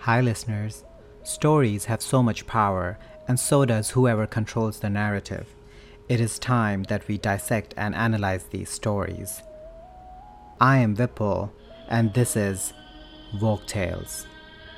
Hi, listeners. Stories have so much power, and so does whoever controls the narrative. It is time that we dissect and analyze these stories. I am Vipul, and this is Woke Tales.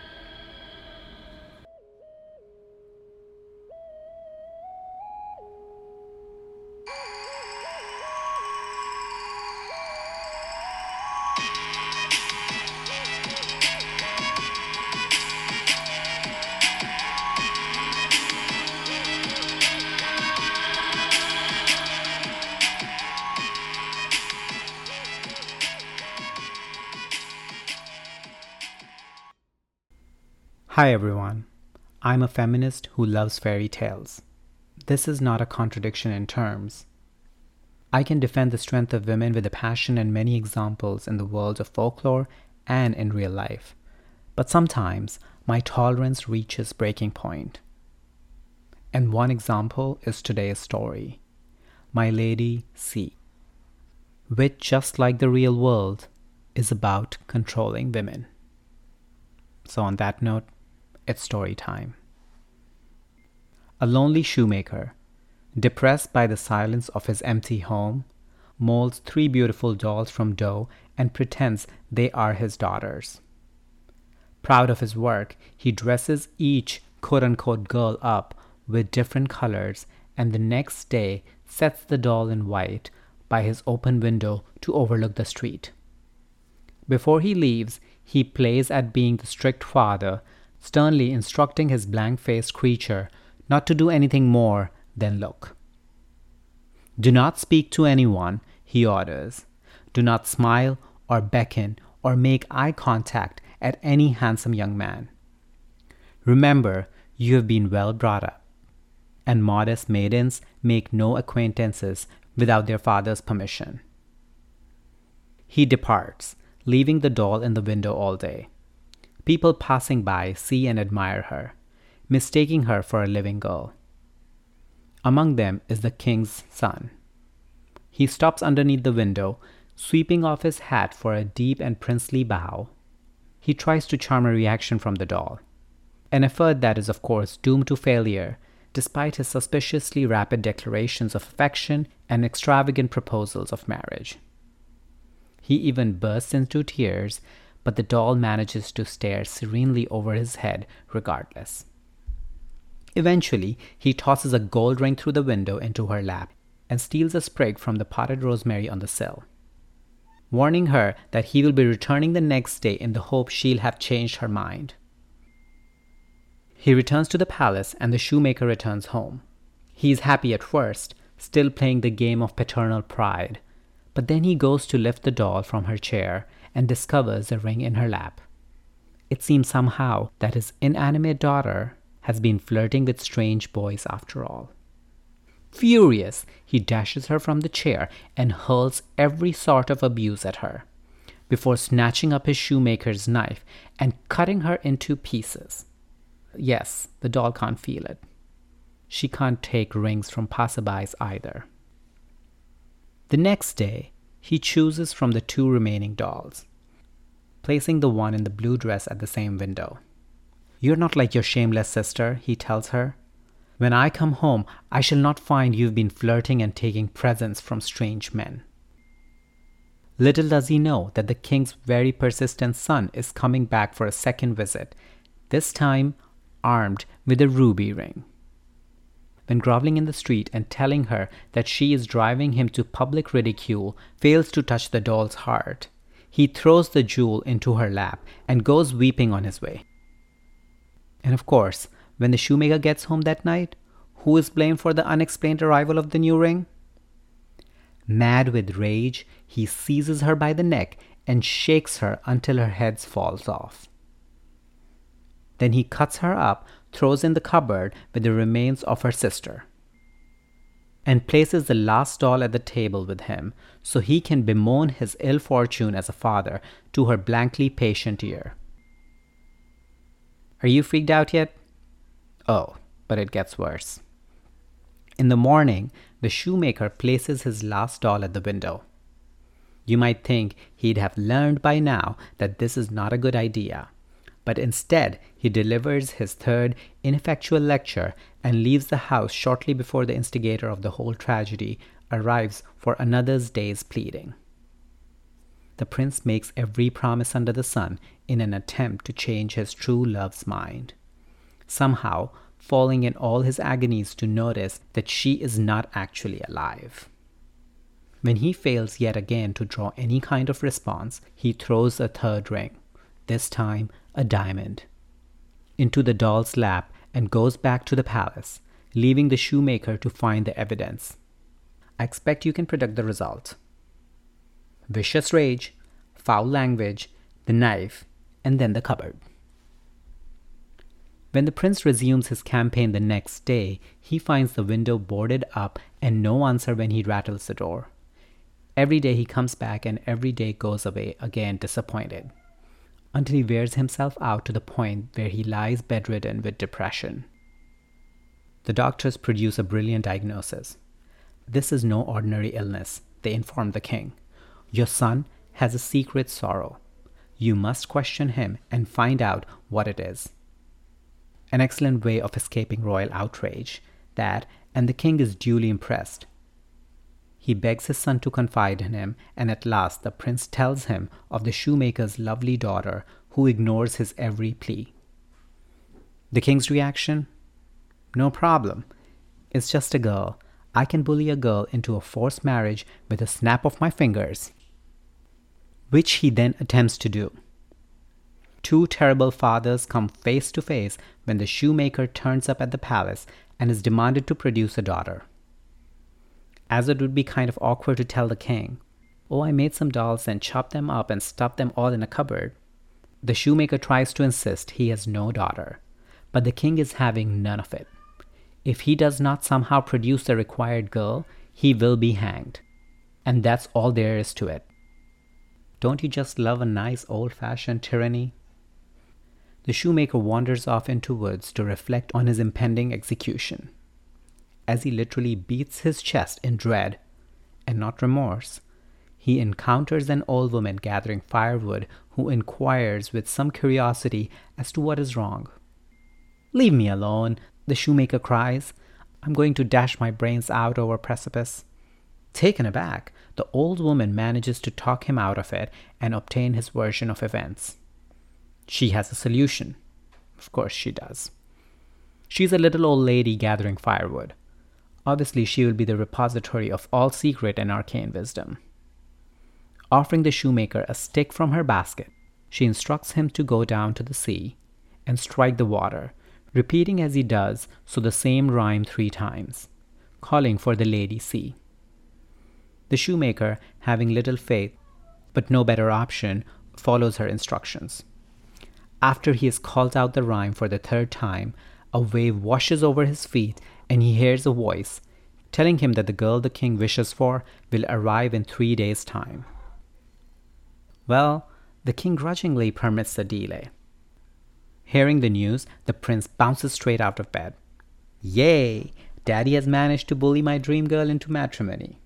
Hi, everyone. I'm a feminist who loves fairy tales. This is not a contradiction in terms. I can defend the strength of women with a passion and many examples in the world of folklore and in real life. But sometimes my tolerance reaches breaking point. And one example is today's story, My Lady C, which, just like the real world, is about controlling women. So on that note, it's story time. A lonely shoemaker, depressed by the silence of his empty home, molds 3 beautiful dolls from dough and pretends they are his daughters. Proud of his work, he dresses each quote-unquote girl up with different colors and the next day sets the doll in white by his open window to overlook the street. Before he leaves, he plays at being the strict father, sternly instructing his blank-faced creature not to do anything more than look. Do not speak to anyone, he orders. Do not smile or beckon or make eye contact at any handsome young man. Remember, you have been well brought up, and modest maidens make no acquaintances without their father's permission. He departs, leaving the doll in the window all day. People passing by see and admire her, mistaking her for a living girl. Among them is the king's son. He stops underneath the window, sweeping off his hat for a deep and princely bow. He tries to charm a reaction from the doll, an effort that is of course doomed to failure, despite his suspiciously rapid declarations of affection and extravagant proposals of marriage. He even bursts into tears, but the doll manages to stare serenely over his head regardless. Eventually, he tosses a gold ring through the window into her lap and steals a sprig from the potted rosemary on the sill, warning her that he will be returning the next day in the hope she'll have changed her mind. He returns to the palace and the shoemaker returns home. He is happy at first, still playing the game of paternal pride, but then he goes to lift the doll from her chair and discovers the ring in her lap. It seems somehow that his inanimate daughter has been flirting with strange boys after all. Furious, he dashes her from the chair and hurls every sort of abuse at her, before snatching up his shoemaker's knife and cutting her into pieces. Yes, the doll can't feel it. She can't take rings from passerbys either. The next day, he chooses from the 2 remaining dolls, placing the one in the blue dress at the same window. You're not like your shameless sister, he tells her. When I come home, I shall not find you've been flirting and taking presents from strange men. Little does he know that the king's very persistent son is coming back for a second visit, this time armed with a ruby ring. When groveling in the street and telling her that she is driving him to public ridicule fails to touch the doll's heart, he throws the jewel into her lap and goes weeping on his way. And of course, when the shoemaker gets home that night, who is blamed for the unexplained arrival of the new ring? Mad with rage, he seizes her by the neck and shakes her until her head falls off. Then he cuts her up, throws in the cupboard with the remains of her sister, and places the last doll at the table with him so he can bemoan his ill fortune as a father to her blankly patient ear. Are you freaked out yet? Oh, but it gets worse. In the morning, the shoemaker places his last doll at the window. You might think he'd have learned by now that this is not a good idea, but instead he delivers his third ineffectual lecture and leaves the house shortly before the instigator of the whole tragedy arrives for another day's pleading. The prince makes every promise under the sun in an attempt to change his true love's mind, somehow falling in all his agonies to notice that she is not actually alive. When he fails yet again to draw any kind of response, he throws a third ring, this time a diamond, into the doll's lap and goes back to the palace, leaving the shoemaker to find the evidence. I expect you can predict the result. Vicious rage, foul language, the knife, and then the cupboard. When the prince resumes his campaign the next day, he finds the window boarded up and no answer when he rattles the door. Every day he comes back and every day goes away again disappointed, until he wears himself out to the point where he lies bedridden with depression. The doctors produce a brilliant diagnosis. This is no ordinary illness, they inform the king. Your son has a secret sorrow. You must question him and find out what it is. An excellent way of escaping royal outrage, that, and the king is duly impressed. He begs his son to confide in him, and at last the prince tells him of the shoemaker's lovely daughter who ignores his every plea. The king's reaction? No problem. It's just a girl. I can bully a girl into a forced marriage with a snap of my fingers, which he then attempts to do. Two terrible fathers come face to face when the shoemaker turns up at the palace and is demanded to produce a daughter. As it would be kind of awkward to tell the king, "Oh, I made some dolls and chopped them up and stuffed them all in a cupboard," the shoemaker tries to insist he has no daughter, but the king is having none of it. If he does not somehow produce the required girl, he will be hanged. And that's all there is to it. Don't you just love a nice old-fashioned tyranny? The shoemaker wanders off into woods to reflect on his impending execution. As he literally beats his chest in dread, and not remorse, he encounters an old woman gathering firewood who inquires with some curiosity as to what is wrong. "Leave me alone," the shoemaker cries. "I'm going to dash my brains out over a precipice." Taken aback, the old woman manages to talk him out of it and obtain his version of events. She has a solution. Of course she does. She's a little old lady gathering firewood. Obviously, she will be the repository of all secret and arcane wisdom. Offering the shoemaker a stick from her basket, she instructs him to go down to the sea and strike the water, repeating as he does so the same rhyme 3 times, calling for the Lady Sea. The shoemaker, having little faith but no better option, follows her instructions. After he has called out the rhyme for the 3rd time, a wave washes over his feet and he hears a voice telling him that the girl the king wishes for will arrive in 3 days' time. Well, the king grudgingly permits the delay. Hearing the news, the prince bounces straight out of bed. Yay! Daddy has managed to bully my dream girl into matrimony.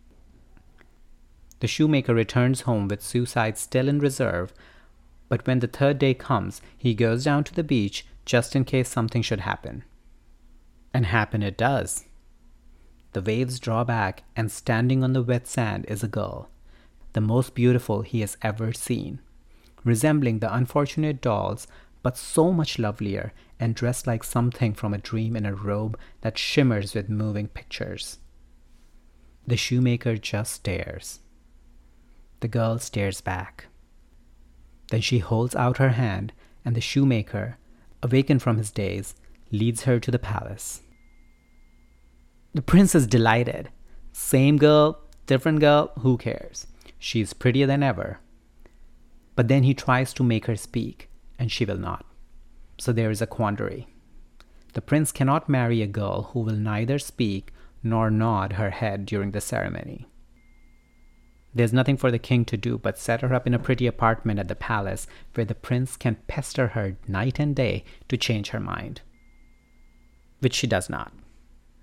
The shoemaker returns home with suicide still in reserve, but when the 3rd day comes, he goes down to the beach just in case something should happen. And happen it does. The waves draw back, and standing on the wet sand is a girl, the most beautiful he has ever seen, resembling the unfortunate dolls, but so much lovelier and dressed like something from a dream in a robe that shimmers with moving pictures. The shoemaker just stares. The girl stares back. Then she holds out her hand, and the shoemaker, awakened from his daze, leads her to the palace. The prince is delighted. Same girl, different girl, who cares? She's prettier than ever. But then he tries to make her speak, and she will not. So there is a quandary. The prince cannot marry a girl who will neither speak nor nod her head during the ceremony. There's nothing for the king to do but set her up in a pretty apartment at the palace where the prince can pester her night and day to change her mind. Which she does not.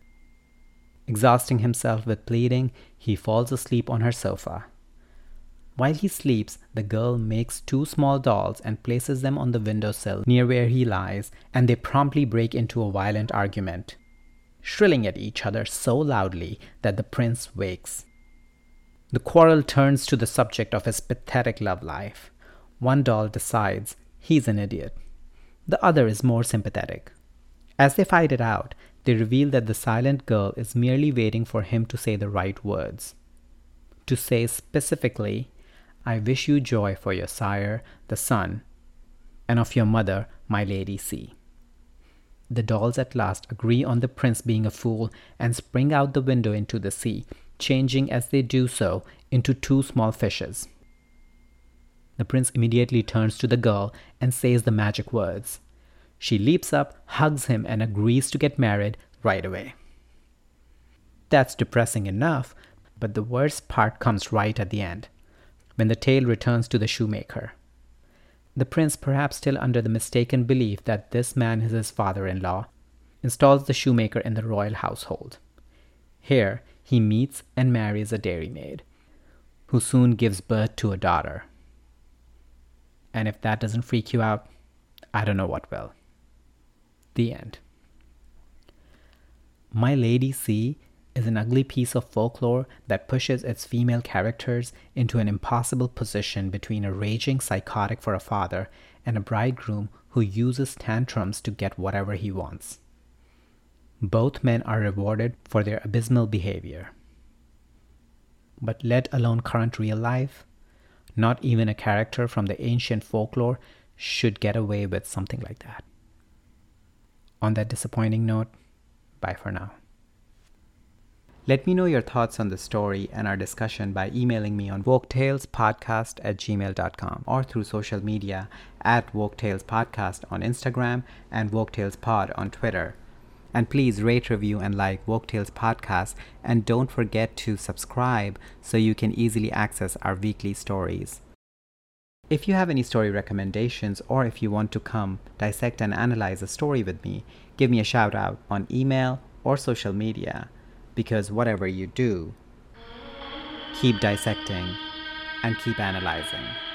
Exhausting himself with pleading, he falls asleep on her sofa. While he sleeps, the girl makes two small dolls and places them on the windowsill near where he lies, and they promptly break into a violent argument, shrilling at each other so loudly that the prince wakes. The quarrel turns to the subject of his pathetic love life. One doll decides he's an idiot. The other is more sympathetic. As they fight it out, they reveal that the silent girl is merely waiting for him to say the right words. To say specifically, "I wish you joy for your sire, the sun, and of your mother, my Lady C." The dolls at last agree on the prince being a fool and spring out the window into the sea, changing as they do so into two small fishes. The prince immediately turns to the girl and says the magic words. She leaps up, hugs him, and agrees to get married right away. That's depressing enough, but the worst part comes right at the end, when the tale returns to the shoemaker. The prince, perhaps still under the mistaken belief that this man is his father-in-law, installs the shoemaker in the royal household. Here, he meets and marries a dairymaid, who soon gives birth to a daughter. And if that doesn't freak you out, I don't know what will. The end. My Lady C is an ugly piece of folklore that pushes its female characters into an impossible position between a raging psychotic for a father and a bridegroom who uses tantrums to get whatever he wants. Both men are rewarded for their abysmal behavior. But let alone current real life, not even a character from the ancient folklore should get away with something like that. On that disappointing note, bye for now. Let me know your thoughts on the story and our discussion by emailing me on woketalespodcast@gmail.com or through social media at woketalespodcast on Instagram and woketalespod on Twitter. And please rate, review, and like Woke Tales Podcast, and don't forget to subscribe so you can easily access our weekly stories. If you have any story recommendations, or if you want to come dissect and analyze a story with me, give me a shout out on email or social media, because whatever you do, keep dissecting and keep analyzing.